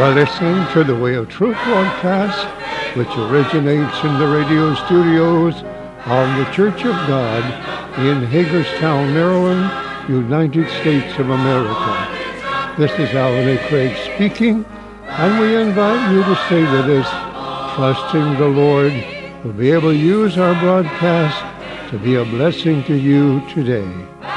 are listening to the Way of Truth broadcast, which originates in the radio studios of the Church of God in Hagerstown, Maryland, United States of America. This is Alan A. Craig speaking, and we invite you to stay with us, trusting the Lord will be able to use our broadcast to be a blessing to you today.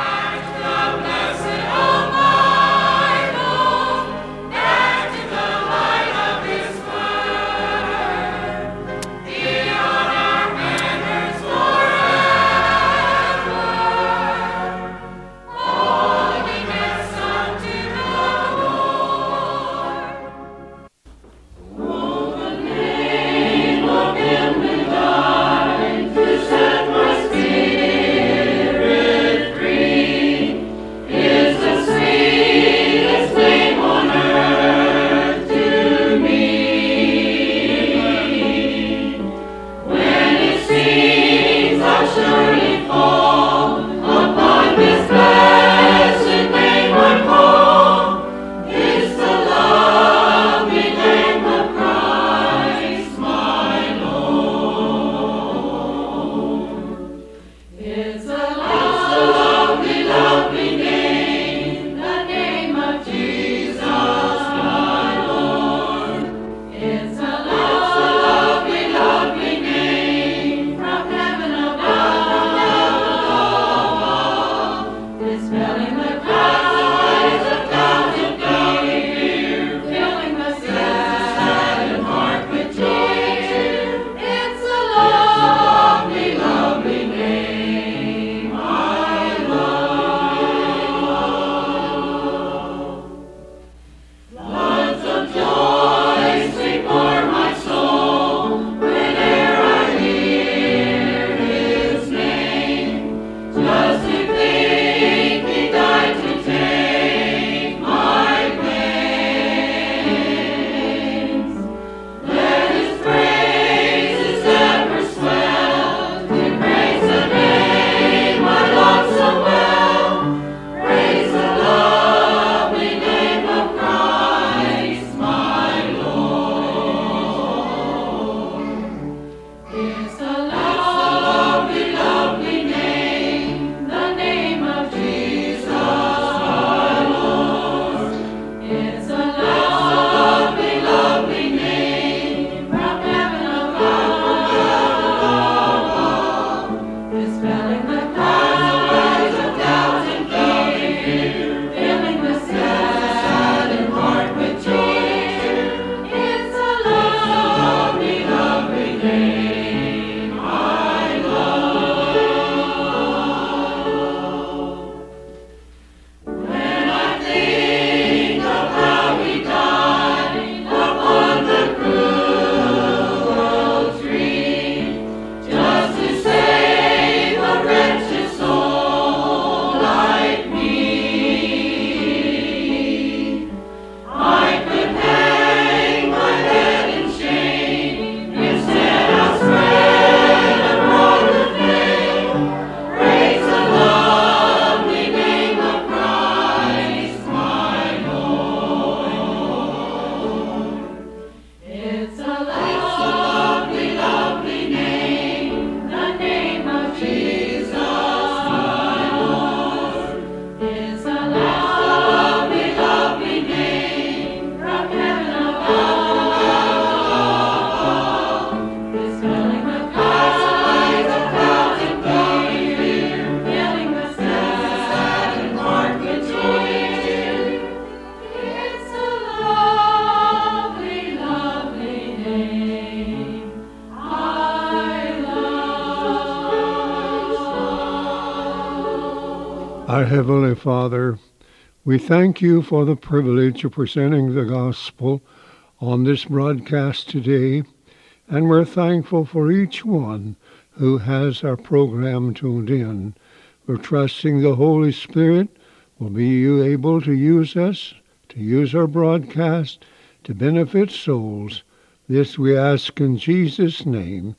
Our Heavenly Father, we thank you for the privilege of presenting the gospel on this broadcast today, and we're thankful for each one who has our program tuned in. We're trusting the Holy Spirit will be you able to use us, to use our broadcast, to benefit souls. This we ask in Jesus' name.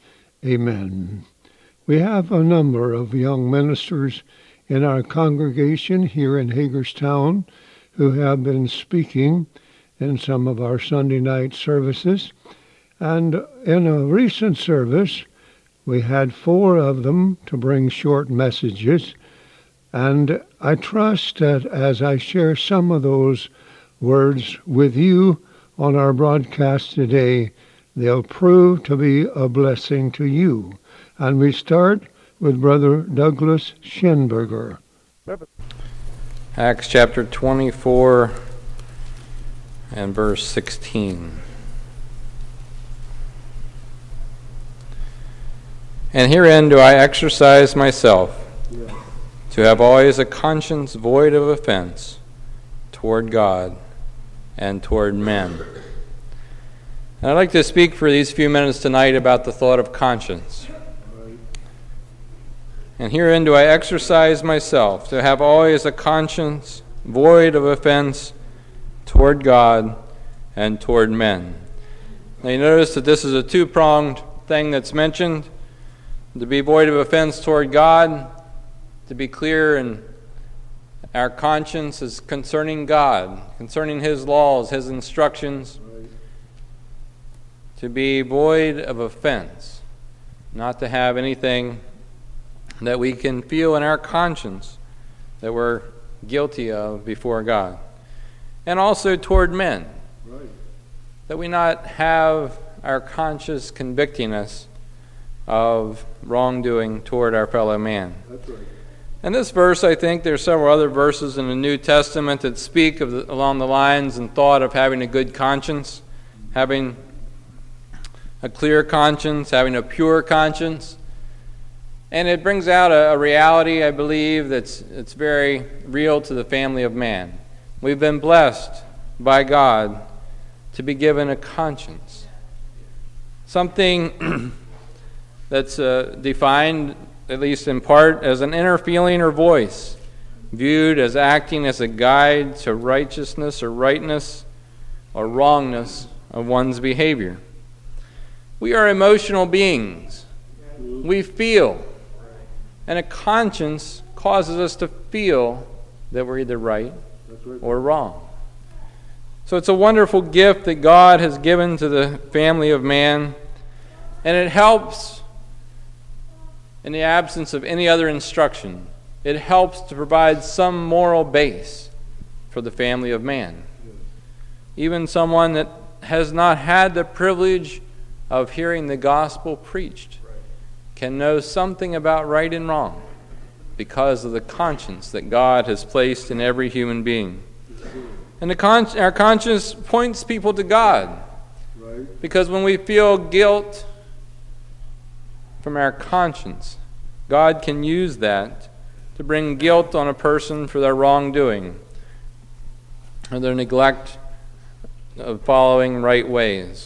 Amen. We have a number of young ministers in our congregation here in Hagerstown who have been speaking, in some of our Sunday night services. And in a recent service, we had 4 of them to bring short messages. And I trust that as I share some of those words with you on our broadcast today, they'll prove to be a blessing to you. And we start with Brother Douglas Schenberger. Acts chapter 24 and verse 16. And herein do I exercise myself, to have always a conscience void of offense toward God and toward men. And I'd like to speak for these few minutes tonight about the thought of conscience. And herein do I exercise myself, to have always a conscience void of offense toward God and toward men. Now you notice that this is a two-pronged thing that's mentioned. To be void of offense toward God, to be clear in our conscience is concerning God, concerning His laws, His instructions. To be void of offense, not to have anything that we can feel in our conscience that we're guilty of before God. And also toward men, that we not have our conscience convicting us of wrongdoing toward our fellow man. That's right. In this verse, I think there's several other verses in the New Testament that speak of along the lines and thought of having a good conscience, having a clear conscience, having a pure conscience. And it brings out a reality, I believe, that's very real to the family of man. We've been blessed by God to be given a conscience. Something that's defined, at least in part, as an inner feeling or voice, viewed as acting as a guide to righteousness or rightness or wrongness of one's behavior. We are emotional beings. We feel. And a conscience causes us to feel that we're either right or wrong. So it's a wonderful gift that God has given to the family of man, and it helps in the absence of any other instruction. It helps to provide some moral base for the family of man. Even someone that has not had the privilege of hearing the gospel preached can know something about right and wrong because of the conscience that God has placed in every human being. And our conscience points people to God, because when we feel guilt from our conscience, God can use that to bring guilt on a person for their wrongdoing or their neglect of following right ways.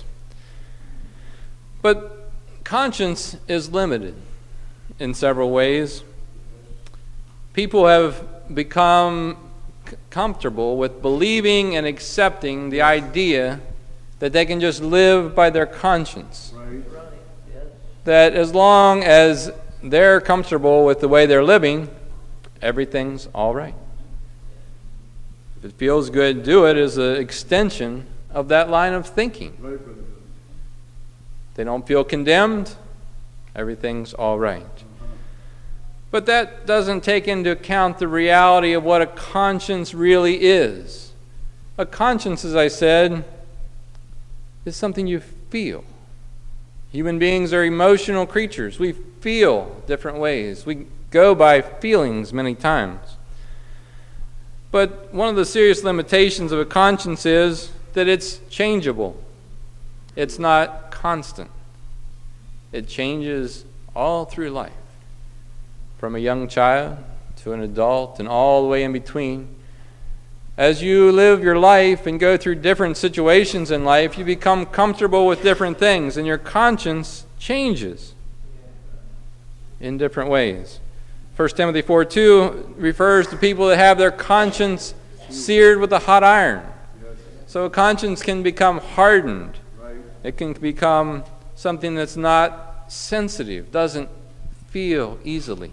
But conscience is limited in several ways. People have become comfortable with believing and accepting the idea that they can just live by their conscience. That as long as they're comfortable with the way they're living, everything's all right. If it feels good, do it as an extension of that line of thinking. They don't feel condemned, everything's all right. But that doesn't take into account the reality of what a conscience really is. A conscience, as I said, is something you feel. Human beings are emotional creatures. We feel different ways. We go by feelings many times. But one of the serious limitations of a conscience is that it's changeable. It's not constant. It changes all through life, from a young child to an adult and all the way in between. As you live your life and go through different situations in life, you become comfortable with different things, and your conscience changes in different ways. 1 Timothy 4:2 refers to people that have their conscience seared with a hot iron. So a conscience can become hardened. It can become something that's not sensitive, doesn't feel easily.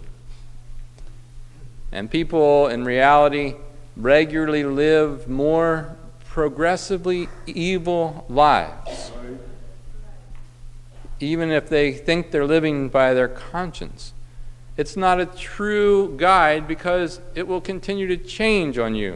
And people in reality regularly live more progressively evil lives, even if they think they're living by their conscience. It's not a true guide because it will continue to change on you.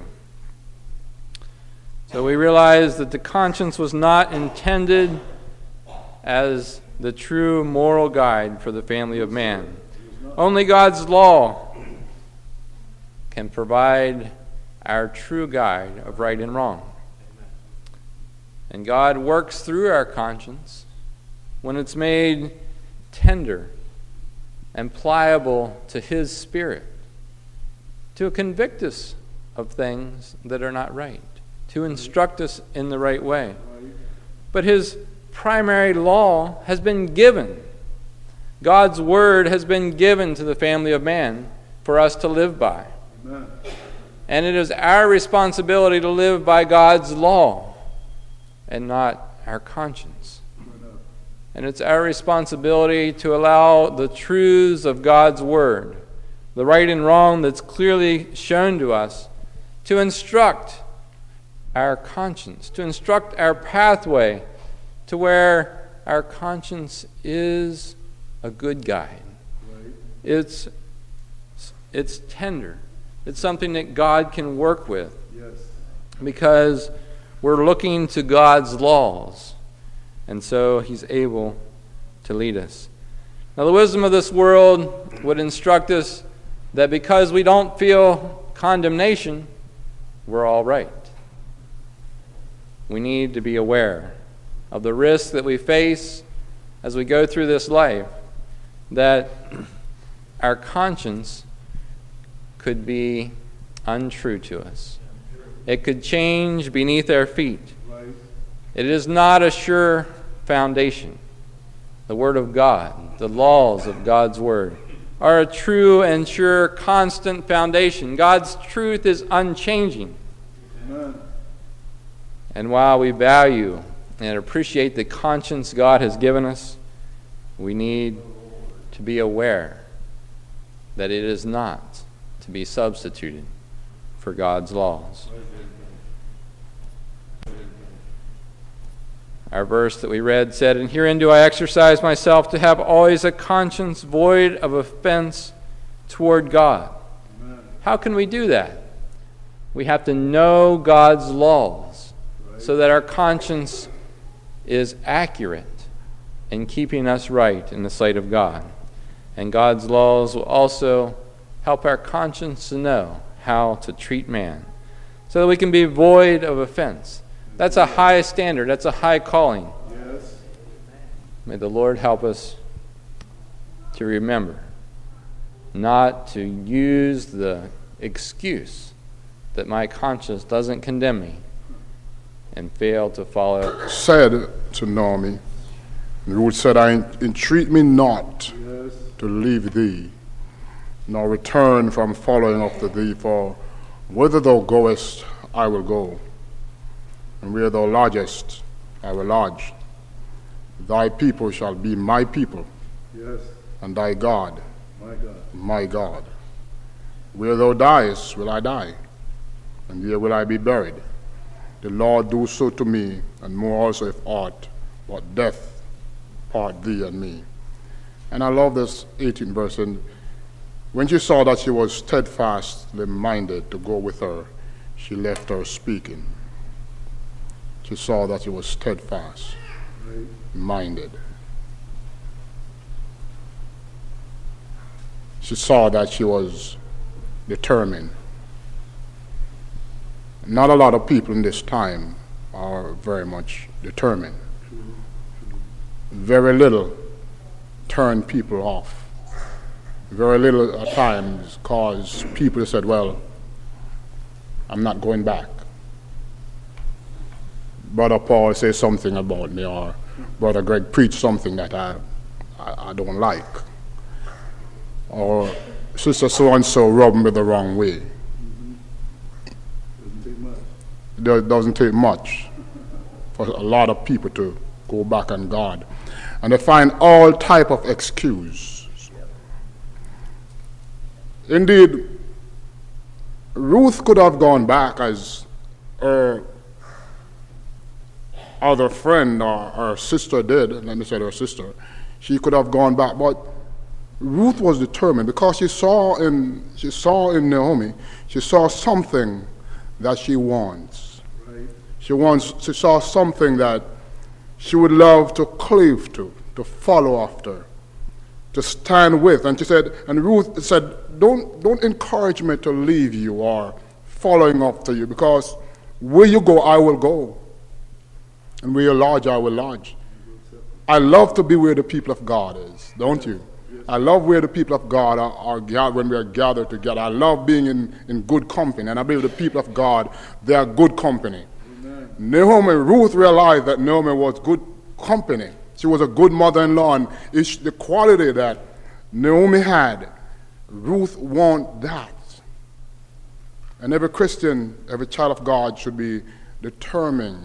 So we realize that the conscience was not intended as the true moral guide for the family of man. Only God's law can provide our true guide of right and wrong. And God works through our conscience when it's made tender and pliable to His Spirit, to convict us of things that are not right, to instruct us in the right way. But His primary law has been given. God's Word has been given to the family of man for us to live by. Amen. And it is our responsibility to live by God's law and not our conscience. And it's our responsibility to allow the truths of God's Word, the right and wrong that's clearly shown to us, to instruct our conscience, to instruct our pathway to where our conscience is a good guide. Right. It's tender. It's something that God can work with. Yes. Because we're looking to God's laws. And so He's able to lead us. Now, the wisdom of this world would instruct us that because we don't feel condemnation, we're all right. We need to be aware of the risks that we face as we go through this life, that our conscience could be untrue to us. It could change beneath our feet. It is not a sure foundation. The Word of God, the laws of God's Word, are a true and sure constant foundation. God's truth is unchanging. Amen. And while we value and appreciate the conscience God has given us, we need to be aware that it is not to be substituted for God's laws. Our verse that we read said, "And herein do I exercise myself to have always a conscience void of offense toward God." Amen. How can we do that? We have to know God's laws so that our conscience is accurate in keeping us right in the sight of God. And God's laws will also help our conscience to know how to treat man so that we can be void of offense. That's a high standard. That's a high calling. Yes. May the Lord help us to remember not to use the excuse that my conscience doesn't condemn me and fail to follow. Said to Naomi, Ruth said, "I entreat me not to leave thee, nor return from following after thee, for whither thou goest, I will go. And where thou lodgest, I will lodge. Thy people shall be my people, yes, and thy God, my God. Where thou diest, will I die, and there will I be buried. The Lord do so to me, and more also if aught but death part thee and me." And I love this 18th verse. And when she saw that she was steadfastly minded to go with her, she left her speaking. She saw that he was steadfast, minded. She saw that she was determined. Not a lot of people in this time are very much determined. Very little turn people off. Very little at times cause people to say, "Well, I'm not going back. Brother Paul says something about me, or Brother Greg preached something that I don't like, or Sister so-and-so rubbed me the wrong way." It doesn't take much for a lot of people to go back on God. And they find all type of excuse. Indeed, Ruth could have gone back as her other friend or her sister did, let me say her sister, she could have gone back. But Ruth was determined because she saw in Naomi, she saw something that she wants. Right. She saw something that she would love to cleave to follow after, to stand with. And she said, and Ruth said, don't encourage me to leave you or following after you, because where you go, I will go. And where you lodge, I will lodge. I love to be where the people of God is, don't you? I love where the people of God are gathered, when we are gathered together. I love being in good company, and I believe the people of God, they are good company. Amen. Ruth realized that Naomi was good company. She was a good mother-in-law, and it's the quality that Naomi had. Ruth wanted that. And every Christian, every child of God should be determined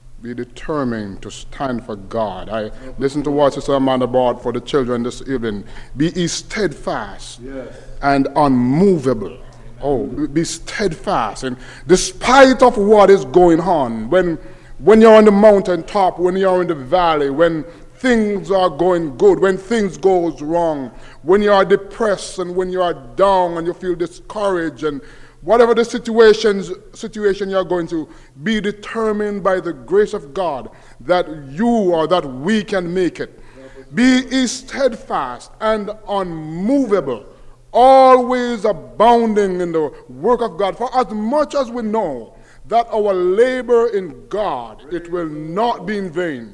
to stand for God. I listened to what Sister Amanda brought for the children this evening. Be ye steadfast and unmovable. Oh, be steadfast. And despite of what is going on, when you're on the mountaintop, when you're in the valley, when things are going good, when things goes wrong, when you are depressed and when you are down and you feel discouraged, and whatever the situation you're going to, be determined by the grace of God that you or that we can make it. Be steadfast and unmovable, always abounding in the work of God. For as much as we know that our labor in God, it will not be in vain.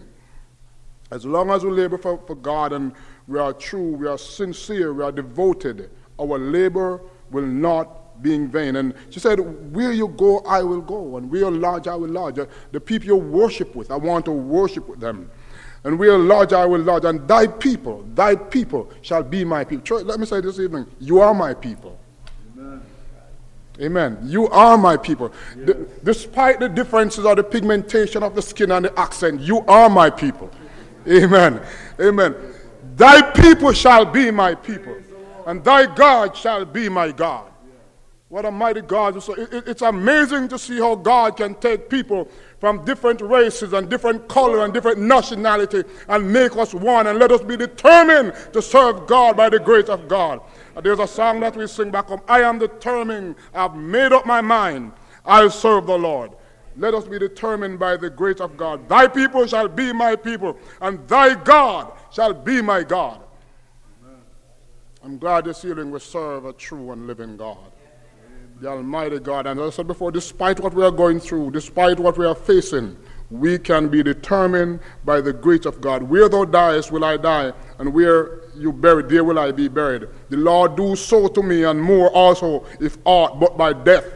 As long as we labor for God and we are true, we are sincere, we are devoted, our labor will not be in vain. And she said, where you go, I will go, and where you lodge, I will lodge. The people you worship with, I want to worship with them. And where you lodge, I will lodge. And thy people shall be my people. Church, let me say this evening, you are my people. Amen. Amen. You are my people. Yes. Despite the differences of the pigmentation of the skin and the accent, you are my people. Amen. Amen. Thy people shall be my people, and thy God shall be my God. What a mighty God. It's amazing to see how God can take people from different races and different color and different nationality and make us one, and let us be determined to serve God by the grace of God. There's a song that we sing back home. I am determined. I've made up my mind. I'll serve the Lord. Let us be determined by the grace of God. Thy people shall be my people, and thy God shall be my God. Amen. I'm glad this evening we serve a true and living God, the Almighty God. And as I said before, despite what we are going through, despite what we are facing, we can be determined by the grace of God. Where thou diest will I die, and where you buried, there will I be buried. The Lord do so to me, and more also, if aught but by death.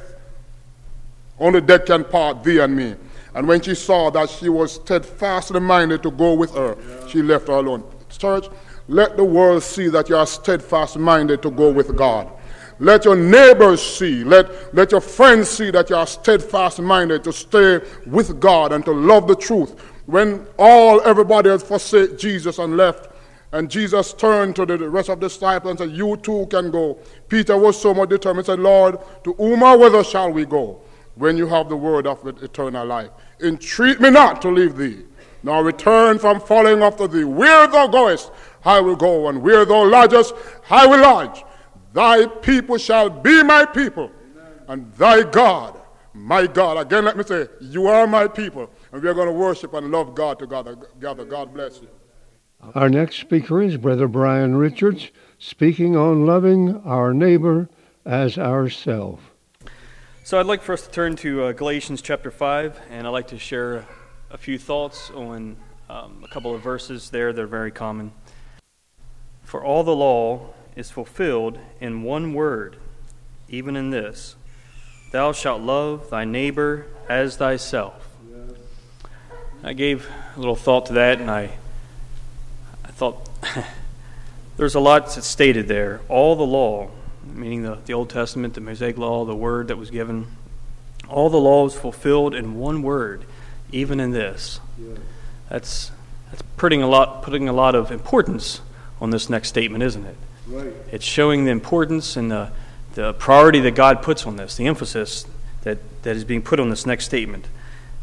Only death can part thee and me. And when she saw that she was steadfastly minded to go with her, she left her alone. Church, let the world see that you are steadfast minded to go with God. Let your neighbors see, let your friends see that you are steadfast minded to stay with God and to love the truth. When everybody has forsaken Jesus and left, and Jesus turned to the rest of the disciples and said, you too can go. Peter was so much determined, said, Lord, to whom or whither shall we go? When you have the word of eternal life. Entreat me not to leave thee, nor return from following after thee. Where thou goest, I will go, and where thou lodgest, I will lodge. Thy people shall be my people, and thy God, my God. Again, let me say, you are my people, and we are going to worship and love God together. God bless you. Our next speaker is Brother Brian Richards, speaking on loving our neighbor as ourselves. So I'd like for us to turn to Galatians chapter 5, and I'd like to share a few thoughts on a couple of verses there that are very common. For all the law is fulfilled in one word, even in this, thou shalt love thy neighbor as thyself. Yes. I gave a little thought to that, and I thought there's a lot that's stated there. All the law, meaning the Old Testament, the Mosaic Law, the word that was given, all the law is fulfilled in one word, even in this. Yeah. That's putting a lot of importance on this next statement, isn't it? Right. It's showing the importance and the priority that God puts on this, the emphasis that is being put on this next statement.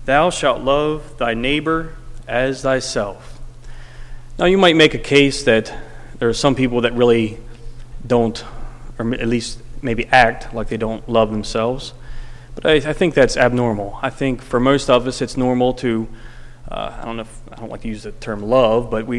thou shalt love thy neighbor as thyself. Now you might make a case that there are some people that really don't, or at least maybe act like they don't love themselves. But I think that's abnormal. I think for most of us it's normal to, I don't like to use the term love, but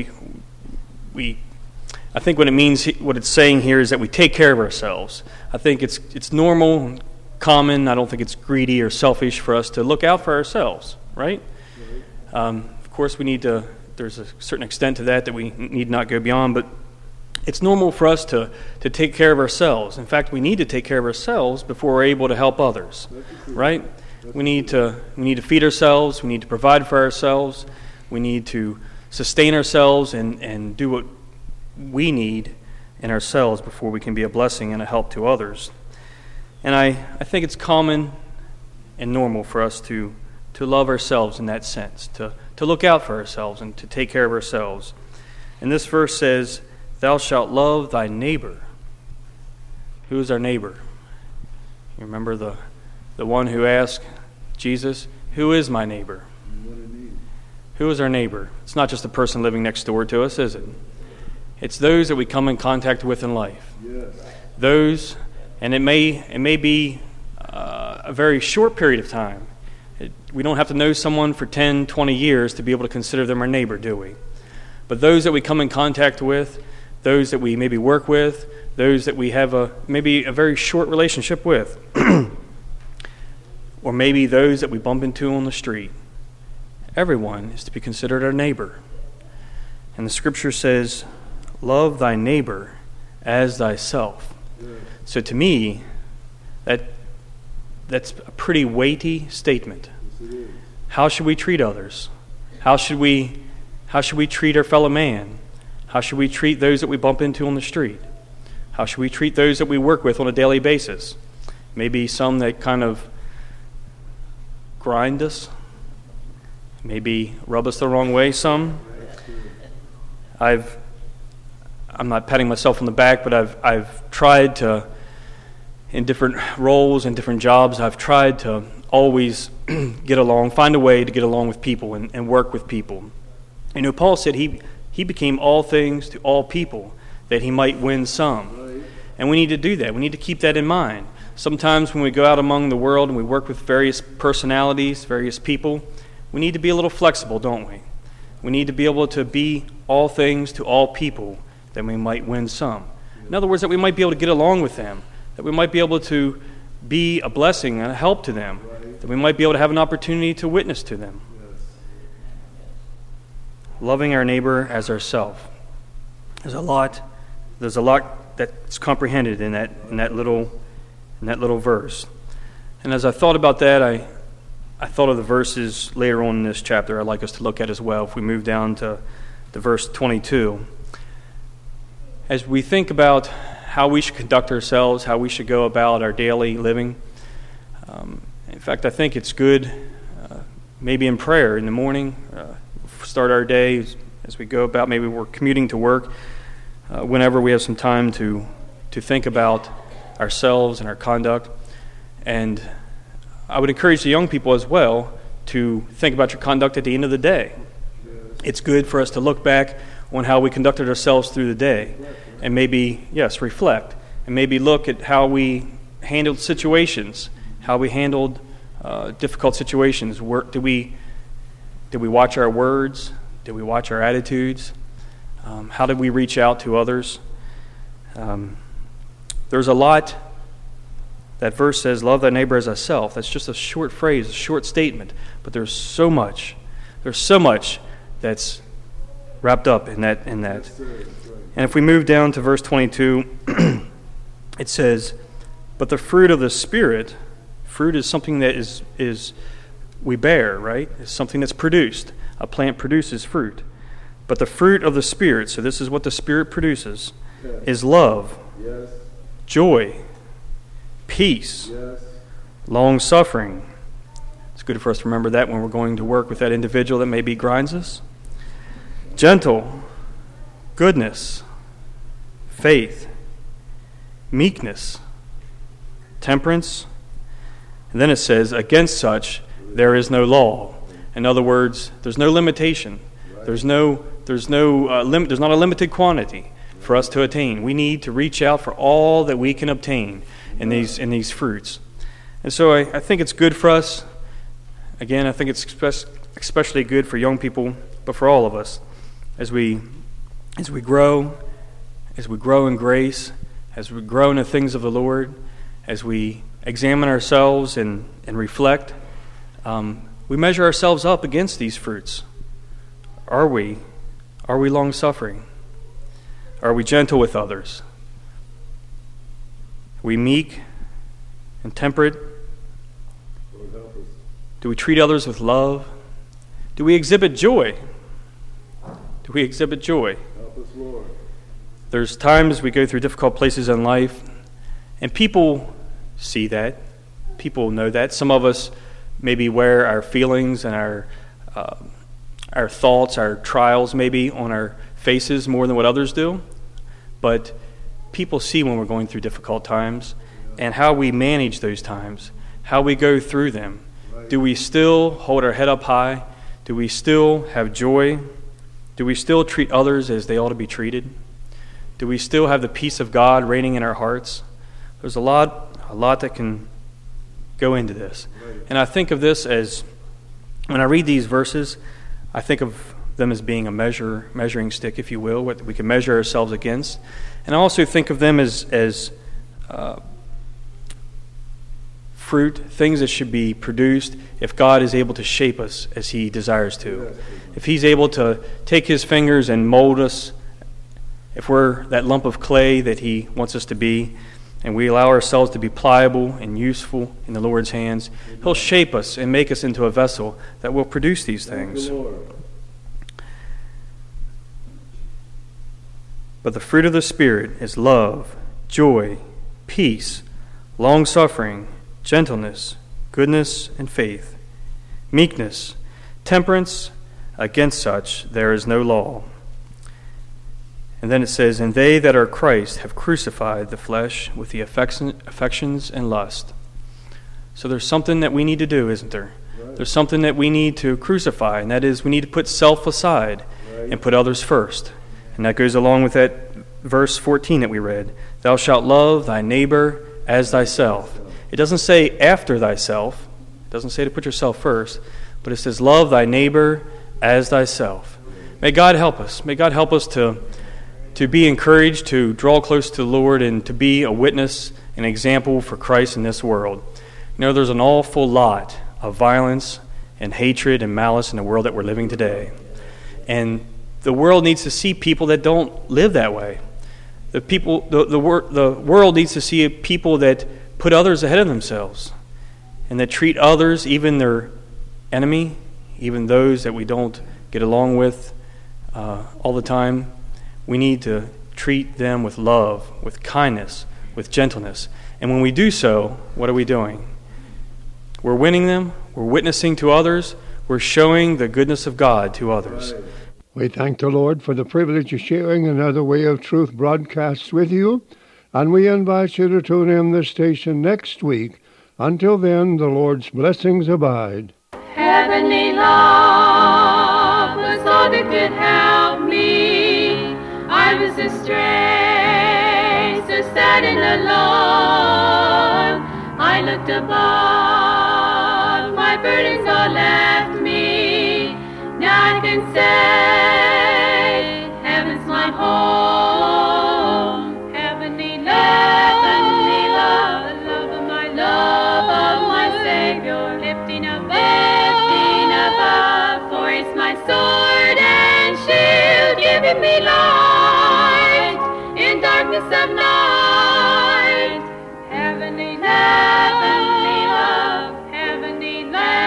I think what it's saying here is that we take care of ourselves. I think it's normal, common. I don't think it's greedy or selfish for us to look out for ourselves, right? Of course, there's a certain extent to that we need not go beyond, but it's normal for us to take care of ourselves. In fact, we need to take care of ourselves before we're able to help others, right? We need to feed ourselves. We need to provide for ourselves. We need to sustain ourselves and do what we need in ourselves before we can be a blessing and a help to others. And I think it's common and normal for us to love ourselves in that sense, to look out for ourselves and to take care of ourselves. And this verse says, thou shalt love thy neighbor. Who is our neighbor? You remember the one who asked Jesus, who is my neighbor? Who is our neighbor? It's not just the person living next door to us, is it? It's those that we come in contact with in life. Yes. Those, and it may be a very short period of time. We don't have to know someone for 10, 20 years to be able to consider them our neighbor, do we? But those that we come in contact with, those that we maybe work with, those that we have maybe a very short relationship with, or maybe those that we bump into on the street. Everyone is to be considered our neighbor. And the scripture says, love thy neighbor as thyself. Yeah. So to me, that's a pretty weighty statement. Yes, how should we treat others? How should we treat our fellow man? How should we treat those that we bump into on the street? How should we treat those that we work with on a daily basis? Maybe some that kind of grind us, maybe rub us the wrong way some. I'm not patting myself on the back, but I've tried to, in different roles and different jobs, I've tried to always get along, find a way to get along with people and work with people. You know, Paul said he became all things to all people that he might win some. And we need to do that. We need to keep that in mind. Sometimes when we go out among the world and we work with various personalities, various people, we need to be a little flexible, don't we? We need to be able to be all things to all people that we might win some. In other words, that we might be able to get along with them, that we might be able to be a blessing and a help to them, that we might be able to have an opportunity to witness to them. Loving our neighbor as ourselves. There's a lot that's comprehended in that little verse. And as I thought about that, I thought of the verses later on in this chapter I'd like us to look at as well. If we move down to verse 22. As we think about how we should conduct ourselves, how we should go about our daily living, in fact, I think it's good maybe in prayer in the morning, start our day as we go about, maybe we're commuting to work, whenever we have some time to think about ourselves and our conduct. And I would encourage the young people as well to think about your conduct at the end of the day. It's good for us to look back on how we conducted ourselves through the day and maybe, reflect and maybe look at how we handled situations, how we handled difficult situations. Did we watch our words? Did we watch our attitudes? How did we reach out to others? There's a lot. That verse says, love thy neighbor as thyself. That's just a short phrase, a short statement. But there's so much. There's so much that's wrapped up in that. And if we move down to verse 22, it says, but the fruit of the Spirit, fruit is something that is we bear, right? It's something that's produced. A plant produces fruit. But the fruit of the Spirit, so this is what the Spirit produces, is love, joy, peace, long-suffering. It's good for us to remember that when we're going to work with that individual that maybe grinds us. Gentle, goodness, faith, meekness, temperance. And then it says, against such there is no law. In other words, there's no limitation. There's not a limited quantity for us to attain. We need to reach out for all that we can obtain in these fruits. And so I think it's good for us. Again, I think it's especially good for young people, but for all of us, as we grow in grace, as we grow in the things of the Lord, as we examine ourselves and reflect, we measure ourselves up against these fruits. Are we long-suffering? Are we gentle with others? Are we meek and temperate? Do we treat others with love? Do we exhibit joy? Help us, Lord. There's times we go through difficult places in life, and people see that. People know that. Some of us maybe wear our feelings and our thoughts, our trials maybe on our faces more than what others do. But people see when we're going through difficult times and how we manage those times, how we go through them. Do we still hold our head up high? Do we still have joy? Do we still treat others as they ought to be treated? Do we still have the peace of God reigning in our hearts? There's a lot that can go into this. And I think of this as, when I read these verses, I think of them as being a measuring stick, if you will, what we can measure ourselves against. And I also think of them as fruit, things that should be produced if God is able to shape us as He desires to. If He's able to take His fingers and mold us, if we're that lump of clay that He wants us to be, and we allow ourselves to be pliable and useful in the Lord's hands, He'll shape us and make us into a vessel that will produce these things. But the fruit of the Spirit is love, joy, peace, long-suffering, gentleness, goodness, and faith, meekness, temperance. Against such there is no law. And then it says, and they that are Christ have crucified the flesh with the affections and lust. So there's something that we need to do, isn't there? Right. There's something that we need to crucify, and that is we need to put self aside and put others first. And that goes along with that verse 14 that we read. Thou shalt love thy neighbor as thyself. It doesn't say after thyself. It doesn't say to put yourself first. But it says love thy neighbor as thyself. May God help us. May God help us to be encouraged, to draw close to the Lord, and to be a witness, an example for Christ in this world. You know, there's an awful lot of violence and hatred and malice in the world that we're living today. And the world needs to see people that don't live that way. The world needs to see people that put others ahead of themselves and that treat others, even their enemy, even those that we don't get along with all the time. We need to treat them with love, with kindness, with gentleness. And when we do so, what are we doing? We're winning them. We're witnessing to others. We're showing the goodness of God to others. Right. We thank the Lord for the privilege of sharing another Way of Truth broadcast with you. And we invite you to tune in this station next week. Until then, the Lord's blessings abide. Heavenly love was all that could help me. I was astray, so sad and alone. I looked above, my burdens all left me. Now I can say, heaven's my home. Heavenly love, the love of my Savior, lifting above, for it's my sword and shield, giving me light in darkness of night. Heavenly love, heavenly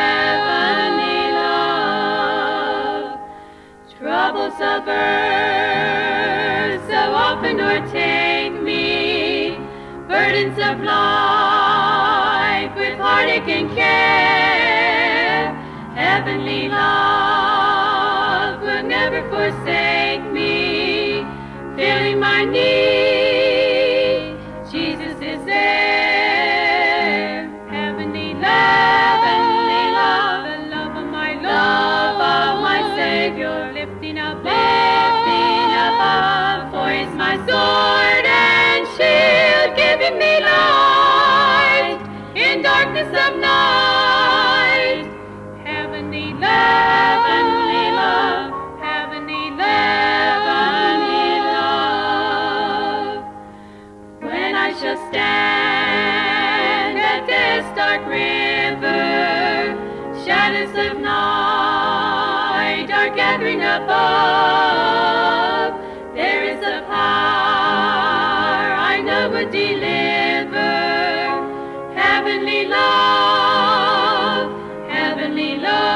love. Troubles of earth so often o'ertake me, burdens of life with heartache and care. Heavenly love will never forsake me, filling my need. Jesus is there. Heavenly love, the love of my Lord. deliver. Heavenly love, heavenly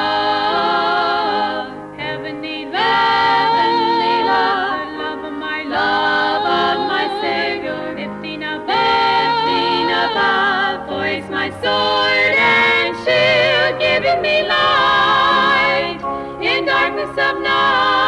love, heavenly love, heavenly love, love of my Savior, lifting above, for it's my sword and shield, giving me light in darkness of night.